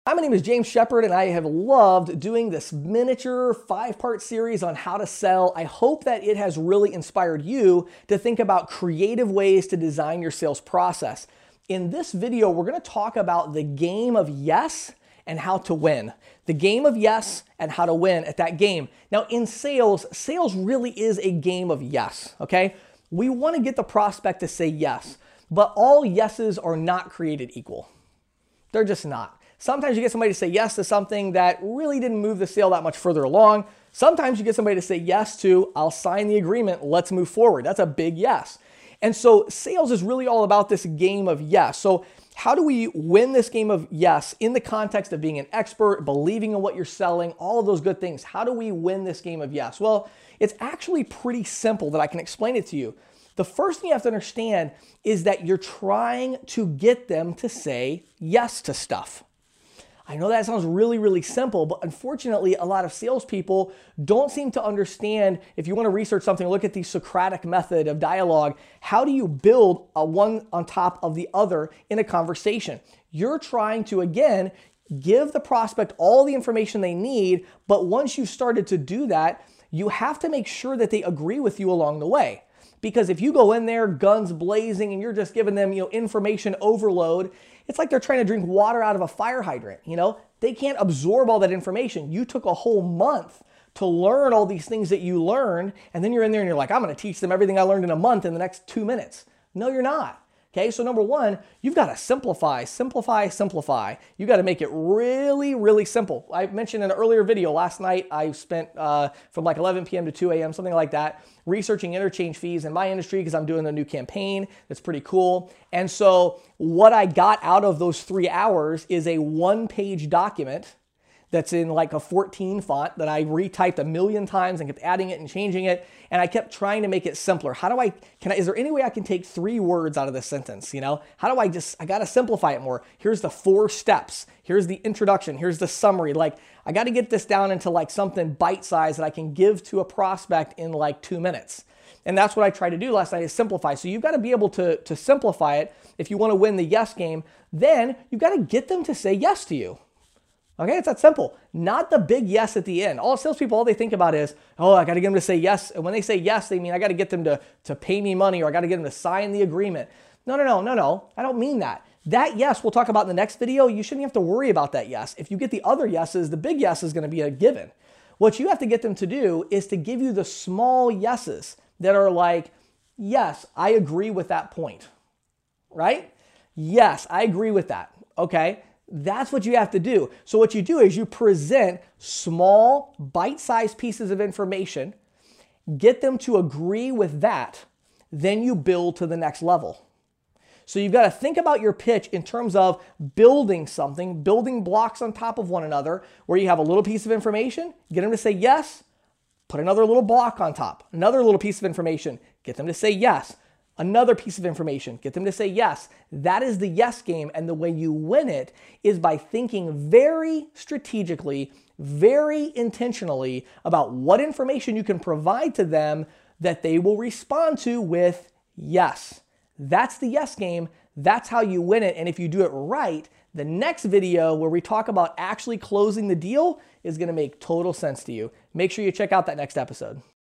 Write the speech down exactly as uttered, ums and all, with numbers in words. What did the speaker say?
Hi, my name is James Shepard, and I have loved doing this miniature five-part series on how to sell. I hope that it has really inspired you to think about creative ways to design your sales process. In this video, we're going to talk about the game of yes and how to win. The game of yes and how to win at that game. Now, in sales, sales really is a game of yes, okay? We want to get the prospect to say yes, but all yeses are not created equal. They're just not. Sometimes you get somebody to say yes to something that really didn't move the sale that much further along. Sometimes you get somebody to say yes to, I'll sign the agreement, let's move forward. That's a big yes. And so sales is really all about this game of yes. So how do we win this game of yes in the context of being an expert, believing in what you're selling, all of those good things? How do we win this game of yes? Well, it's actually pretty simple that I can explain it to you. The first thing you have to understand is that you're trying to get them to say yes to stuff. I know that sounds really, really simple, but unfortunately, a lot of salespeople don't seem to understand. If you want to research something, look at the Socratic method of dialogue. How do you build a one on top of the other in a conversation? You're trying to, again, give the prospect all the information they need, but once you've started to do that, you have to make sure that they agree with you along the way. Because if you go in there guns blazing and you're just giving them, you know, information overload, it's like they're trying to drink water out of a fire hydrant, you know? They can't absorb all that information. You took a whole month to learn all these things that you learned, and then you're in there and you're like, I'm gonna teach them everything I learned in a month in the next two minutes. No, you're not. Okay, so number one, you've got to simplify, simplify, simplify. You got to make it really, really simple. I mentioned in an earlier video last night, I spent uh, from like eleven p m to two a m, something like that, researching interchange fees in my industry because I'm doing a new campaign that's pretty cool. And so what I got out of those three hours is a one-page document that's in like a fourteen font that I retyped a million times and kept adding it and changing it. And I kept trying to make it simpler. How do I, can I, is there any way I can take three words out of this sentence? You know, how do I just, I got to simplify it more. Here's the four steps. Here's the introduction. Here's the summary. Like, I got to get this down into like something bite-sized that I can give to a prospect in like two minutes. And that's what I tried to do last night, is simplify. So you've got to be able to, to simplify it if you want to win the yes game. Then you've got to get them to say yes to you. Okay, it's that simple. Not the big yes at the end. All salespeople, all they think about is, oh, I got to get them to say yes. And when they say yes, they mean I got to get them to, to pay me money, or I got to get them to sign the agreement. No, no, no, no, no. I don't mean that. That yes, we'll talk about in the next video. You shouldn't have to worry about that yes. If you get the other yeses, the big yes is going to be a given. What you have to get them to do is to give you the small yeses that are like, yes, I agree with that point, right? Yes, I agree with that. Okay. That's what you have to do. So what you do is you present small, bite-sized pieces of information, get them to agree with that, then you build to the next level. So you've got to think about your pitch in terms of building something, building blocks on top of one another, where you have a little piece of information, get them to say yes, put another little block on top, another little piece of information, get them to say yes. Another piece of information, get them to say yes. That is the yes game, and the way you win it is by thinking very strategically, very intentionally about what information you can provide to them that they will respond to with yes. That's the yes game. That's how you win it. And if you do it right, the next video where we talk about actually closing the deal is going to make total sense to you. Make sure you check out that next episode.